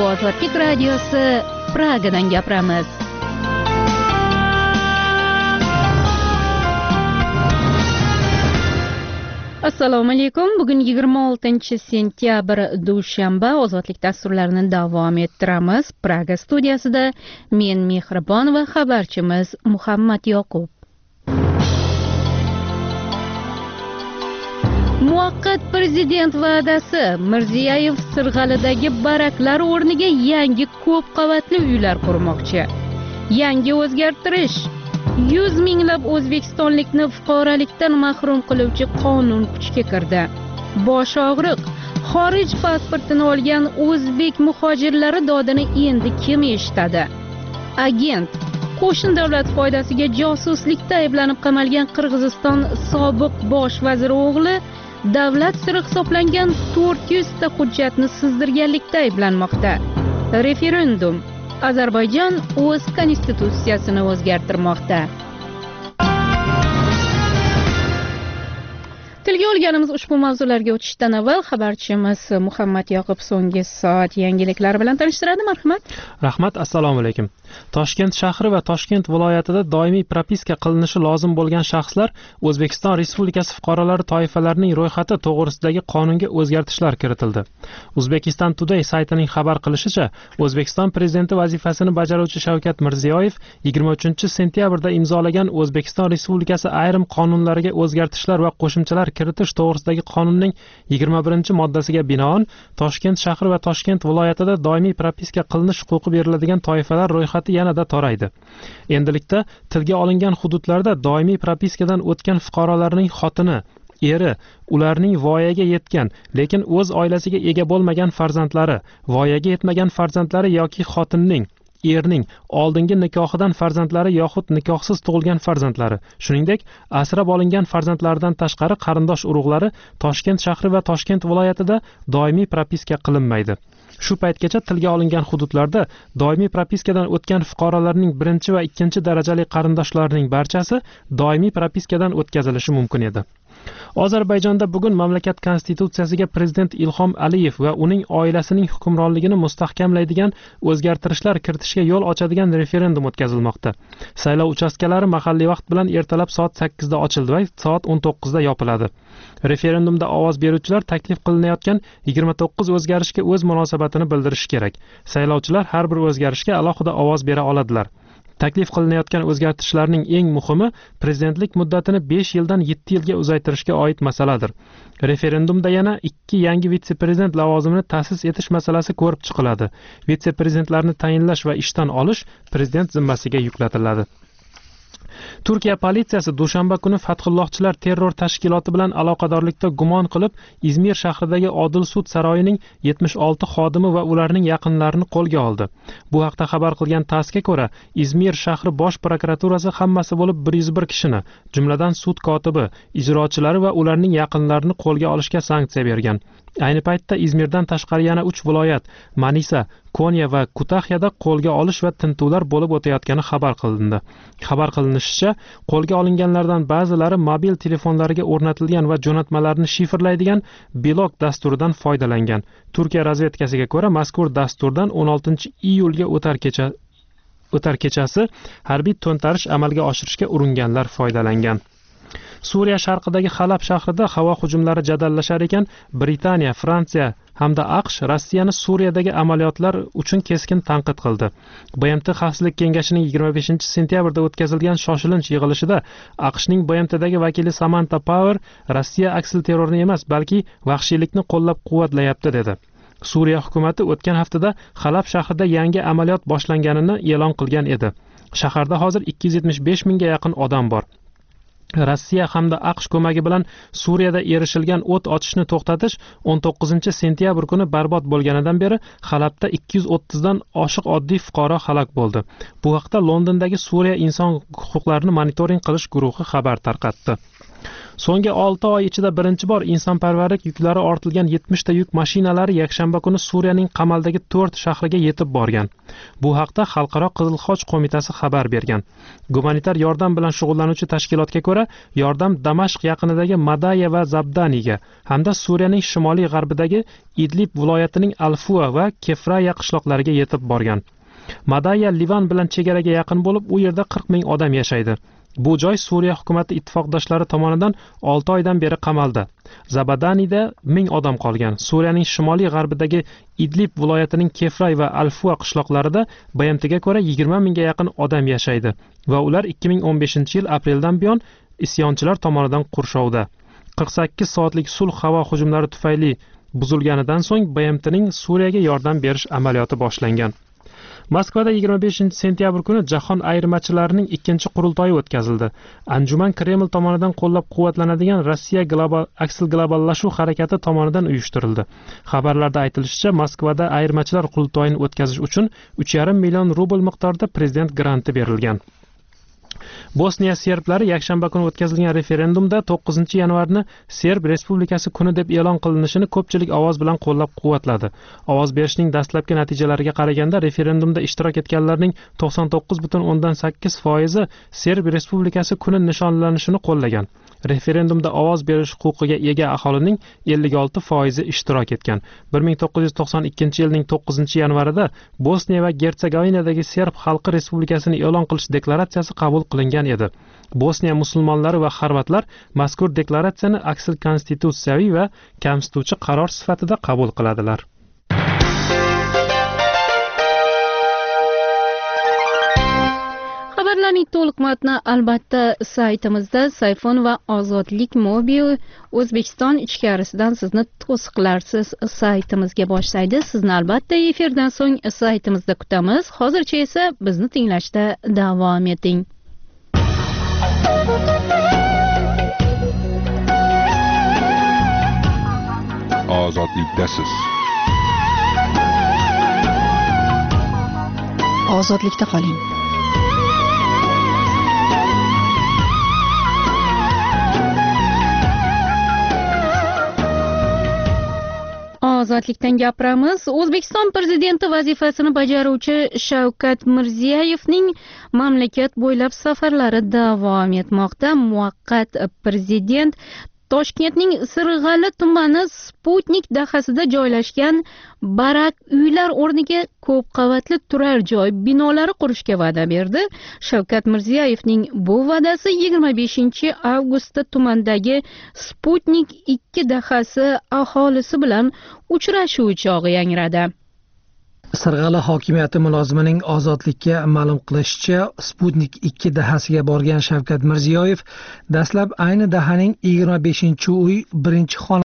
Ozodlik radiosi Pragadan gapiramiz. Assalomu alaykum. Bugun 26-sentyabr dushanba. Ozodlik dasturlarini davom ettiramiz. Praga studiyasida men Mehribon va xabarchimiz Muhammad Yoqub. Muvaqqat prezident va'dasi: Mirziyoyev Sirg'alidagi baraklar o'rniga yangi ko'p qavatli uylar qurmoqchi. Yangi o'zgartirish: 100 minglab o'zbekistonlikni fuqarolikdan mahrum qiluvchi qonun kuchga kirdi. Bosh og'riq: xorij pasportini olgan o'zbek muhojirlari dodini endi kim eshitadi? Agent: qo'shni davlat foydasiga josuslikda ayblanib qamalgan Qirg'iziston sobiq bosh vaziri o'g'li davlat siri hisoblangan 400 ta hujjatni sizdirganlikda ayblanmoqda. Referendum: Ozarbayjon o'z konstitutsiyasini o'zgartirmoqda. Tilga olganimiz ushbu mavzularga o'tishdan avval xabarchimiz Muhammad Yoqub so'nggi soat yangiliklar bilan tanishtiradi. Marhamat. Rahmat. Assalomu alaykum. Toshkent shahri va Toshkent viloyatida doimiy propiska qilinishi lozim bo'lgan shaxslar O'zbekiston Respublikasi fuqarolari toifalarining ro'yxati to'g'risidagi qonunga o'zgartishlar kiritildi. Uzbekistan Today saytining xabar qilishicha, O'zbekiston prezidenti vazifasini bajaruvchi Shavkat Mirziyoyev 23-sentyabrda imzolagan O'zbekiston Respublikasi ayrim qonunlariga o'zgartishlar va qo'shimchalar kiritish to'g'risidagi qonunning 21-moddasiga binoan Toshkent shahri va Toshkent viloyatida doimiy propiska qilinish huquqi beriladigan toifalar ro'yxati yanada toraydi. Endilikda tilga olingan hududlarda doimiy propiskadan o'tgan fuqarolarning xotini, eri, ularning voyaga yetgan, lekin o'z oilasiga ega bo'lmagan farzandlari, voyaga yetmagan farzandlari yoki xotinning, erning oldingi nikohidan farzandlari yoxud nikohsiz tug'ilgan farzandlari, shuningdek asrab olingan farzandlaridan tashqari qarindosh urug'lari Toshkent shahri va Toshkent viloyatida doimiy propiska qilinmaydi. Shu paytgacha tilga olingan hududlarda doimiy propiskadan o'tgan fuqarolarning 1 va 2 darajali qarindoshlarining barchasi doimiy propiskadan o'tkazilishi mumkin edi. Ozarbayjonda bugun mamlakat konstitutsiyasiga prezident Ilhom Aliyev va uning oilasining hukmronligini mustahkamlaydigan o'zgartirishlar kiritishga yo'l ochadigan referendum o'tkazilmoqda. Saylov uchastkalari mahalliy vaqt bilan ertalab soat 8 da ochildi va soat 19 da yopiladi. Referendumda ovoz beruvchilar taklif qilinayotgan 29 o'zgarishga o'z munosabatini bildirishi kerak. Saylovchilar har bir o'zgarishga alohida ovoz bera oladilar. Taklif qilinayotgan o'zgartirishlarning eng muhimi prezidentlik muddatini 5 yildan 7 yilga uzaytirishga oid masaladir. Referendumda yana 2 yangi vitse-prezident lavozimini ta'sis etish masalasi ko'rib chiqiladi. Vitse-prezidentlarni tayinlash va ishdan olish prezident zimmasiga yuklatiladi. Turkiya politsiyasi dushanba kuni Fathullohchilar terror tashkiloti bilan aloqadorlikda gumon qilib Izmir shahridagi Odil sud saroyining 76 xodimi va ularning yaqinlarini qo'lga oldi. Bu haqda xabar qilgan TASSga ko'ra, Izmir shahri bosh prokuraturasi hammasi bo'lib 101 kishini, jumladan sud kotibi, ijrochilari va ularning yaqinlarini qo'lga olishga sanksiya bergan. Ayni paytda Izmirdan tashqari yana 3 viloyat, Manisa, Konya va Kutahyada qo'lga olish va tintuvlar bo'lib o'tayotgani xabar qilindi. Xabar qilinishicha, qo'lga olinganlardan ba'zilari mobil telefonlariga o'rnatilgan va jo'natmalarni shifrlaydigan Blok dasturidan foydalangan. Turkiya razvedkasiga ko'ra, mazkur dasturdan 16-iyulga o'tar kechasi harbiy to'ntarish amalga oshirishga uringanlar foydalangan. Suriya sharqidagi Halab shahrida havo hujumlari jadallashar ekan, Britaniya, Fransiya hamda AQSh Rossiyani Suriyadagi amaliyotlar uchun keskin tanqid qildi. BMT Xavfsizlik kengashining 25-sentyabrda o'tkazilgan shoshilinch yig'ilishida AQShning BMTdagi vakili Samantha Power Rossiya aksil terrorni emas, balki vahshiylikni qo'llab-quvvatlayapti dedi. Suriya hukumati o'tgan haftada Halab shahrida yangi amaliyot boshlanganini e'lon qilgan edi. Shaharda hozir 275 mingga yaqin odam bor. Rossiya hamda AQSh ko'magi bilan Suriyada erishilgan o't ochishni to'xtatish 19-sentyabr kuni barbod bo'lganidan beri Halabda 230 dan oshiq oddiy fuqaro halok bo'ldi. Bu haqda Londondagi Suriya inson huquqlarini monitoring qilish guruhi xabar tarqatdi. So'nggi 6 oy ichida birinchi bor insonparvarlik yuklari ortilgan 70 ta yuk mashinalari yakshanba kuni Suriyaning qamaldagi 4 shahriga yetib borgan. Bu haqda Xalqaro Qizil Xoch qo'mitasi xabar bergan. Gumanitar yordam bilan shug'ullanuvchi tashkilotga ko'ra, yordam Damashq yaqinidagi Madaya va Zabdaniga hamda Suriyaning shimoliy g'arbidagi Idlib viloyatining Al-Fua va Kefraya qishloqlariga yetib borgan. Madaya Livan bilan chegaraga yaqin bo'lib, u yerda 40 ming odam yashaydi. Bu joy Suriya hukumati ittifoqdoshlari tomonidan 6 oydan beri qamalda. Zabadanida 1000 odam qolgan. Suriyaning shimoliy g'arbidagi Idlib viloyatining Kefray va Al-Fua qishloqlarida BMTga ko'ra 20 mingga yaqin odam yashaydi va ular 2015-yil apreldan buyon isyonchilar tomonidan qurshovda. 48 soatlik sulh havo hujumlari tufayli buzilganidan so'ng BMTning Suriyaga yordam berish amaliyoti boshlangan. Moskvada 25-sentyabr kuni Jahon ayirmachilarining ikkinchi qurultoyi o'tkazildi. Anjuman Kreml tomonidan qo'llab-quvvatlanadigan Rossiya aksil globallashuv harakati tomonidan uyushtirildi. Xabarlarda aytilishicha, Moskvada ayirmachilar qurultoyini o'tkazish uchun 3,5 million rubl miqdorida prezident granti berilgan. Bosniya serblari yakshanba kuni o'tkazilgan referendumda 9-yanvarni Serb Respublikasi kuni deb e'lon qilinishini ko'pchilik ovoz bilan qo'llab-quvvatladi. Ovoz berishning dastlabki natijalariga qaraganda referendumda ishtirok etganlarning 99,8% Serb Respublikasi kuni nishonlanishini qo'llagan. Referendumda ovoz berish huquqiga ega aholining 56% ishtirok etgan. 1992-yilning 9-yanvarida Bosniya va Gertsegovinadagi Serb xalqi respublikasini e'lon qilish deklaratsiyasi qabul qilingan edi. Bosniya musulmonlari va xorvatlar mazkur deklaratsiyani aksil konstitutsiyaviy va kamsituvchi qaror sifatida qabul qiladilar. Xabarlarning to'liq matni albatta saytimizda Sayfon va Ozodlik mobil O'zbekiston ichkarisidan sizni to'siqlarsiz saytimizga boshlaydi. Sizni albatta efirdan so'ng saytimizda kutamiz. Hozircha esa bizni tinglashda davom eting. Ozodlikdasiz. Ozodlikda qoling. Ozodlikdan gapiramiz. O'zbekiston prezidenti vazifasini bajaruvchi Shavkat Mirziyoyevning mamlakat bo'ylab safarlari davom etmoqda. Muvaqqat prezident Toshkentning Sirg'ali tumani Sputnik dahasida joylashgan barak uylar o'rniga ko'p qavatli turar joy binolari qurishga va'da berdi. Shavkat Mirziyoyevning bu va'dasi 25-avgustda tumandagi Sputnik 2 dahasi aholisi bilan uchrashuv chog'i yangradi. Sirg'ali hokimiyati mulozimining Ozodlikka ma'lum qilishicha, Sputnik 2 dahasiga borgan Shavkat Mirziyoyev dastlab ayni dahaning 25-uy 1-xona